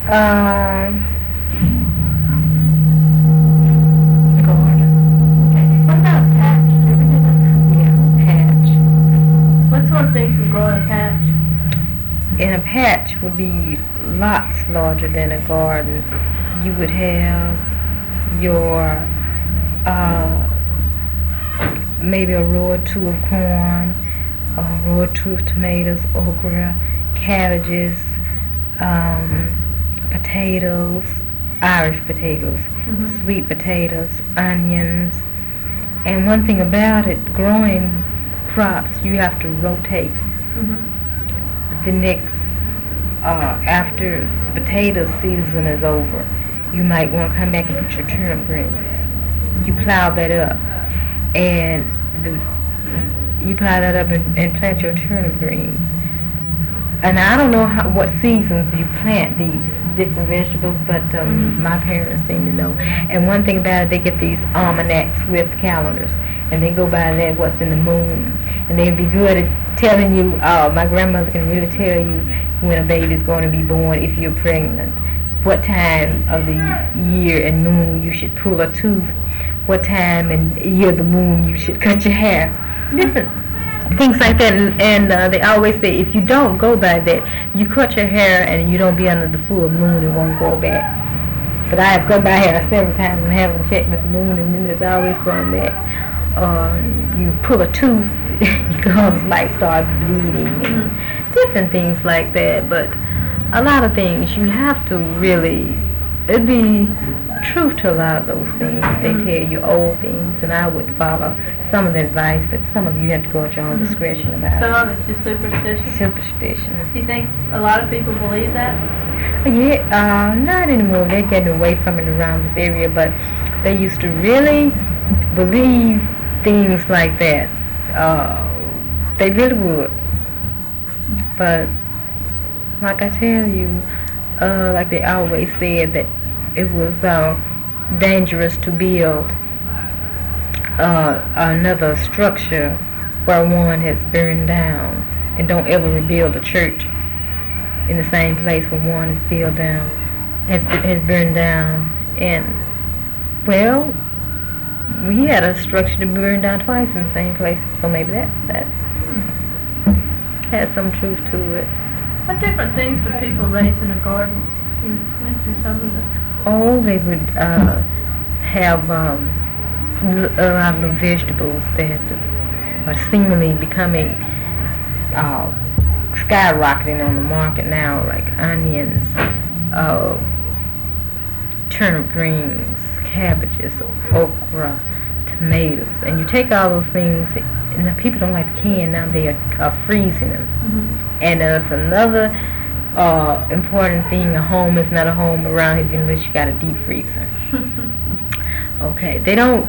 Um, garden. What about a patch? You ever do that? Yeah, patch. What sort of things would grow in a patch? And a patch would be lots larger than a garden. You would have your maybe a row or two of corn, a row or two of tomatoes, okra, cabbages, potatoes, Irish potatoes, Mm-hmm. sweet potatoes, onions. And one thing about it, growing crops, you have to rotate Mm-hmm. the next after the potato season is over. You might want to come back and put your turnip greens. You plow that up, and you plow that up and plant your turnip greens. And I don't know what seasons you plant these different vegetables, but Mm-hmm. my parents seem to know. And one thing about it, they get these almanacs with calendars, and they go by that what's in the moon, and they'd be good at telling you. My grandmother can really tell you when a baby's going to be born if you're pregnant, what time of the year and moon you should pull a tooth, what time and year of the moon you should cut your hair, different things like that. And they always say if you don't go by that, you cut your hair and you don't be under the full moon, it won't grow back. But I have gone by here several times and haven't checked with the moon, and then it's always grown back. You pull a tooth, your gums might start bleeding, Mm-hmm. and different things like that. But a lot of things you have to really, it'd be truth to a lot of those things that they Mm-hmm. tell you, old things, and I would follow some of the advice, but some of you have to go at your own discretion about Some it. of it's just superstition. Superstition. Do you think a lot of people believe that? Yeah, not anymore. They're getting away from it around this area, but they used to really believe things like that. They really would. But like I tell you, like they always said that it was dangerous to build another structure where one has burned down, and don't ever rebuild a church in the same place where one is built down, has burned down. And well, we had a structure to burn down twice in the same place, so maybe that has some truth to it. What different things would people raise in a garden? You went through some of them. Oh, they would have a lot of the vegetables that are seemingly becoming skyrocketing on the market now, like onions, turnip greens, cabbages, okra, tomatoes. And you take all those things, and the people don't like to can now, they are freezing them. Mm-hmm. And that's another important thing. A home is not a home around here unless you got a deep freezer. Okay, they don't.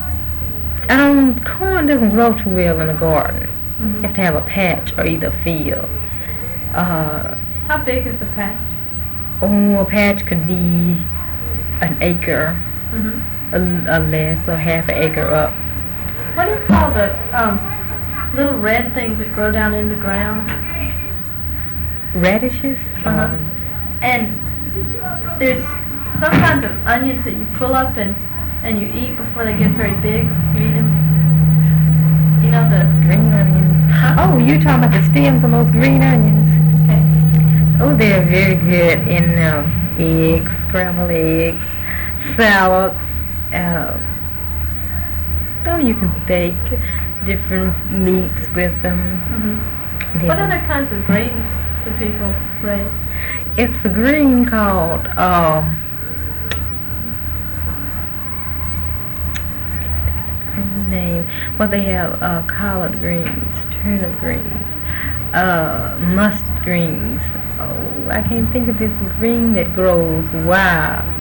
Corn doesn't grow too well in a garden. You have Mm-hmm. to have a patch or either field. How big is the patch? A patch could be an acre, Mm-hmm. a less, or half an acre up. What do you call the little red things that grow down in the ground? Radishes. Uh-huh. And there's some kinds of onions that you pull up and you eat before they get very big. You eat them. You know the. Green onions. Oh, you're talking about the stems on those green onions. Okay. Oh, they're very good in eggs, scrambled eggs, salads. Oh, you can bake different meats with them. Mm-hmm. They What will- other kinds of greens do people raise? It's the green called green name. Well, they have collard greens, turnip greens, mustard greens. Oh, I can't think of this green that grows wild.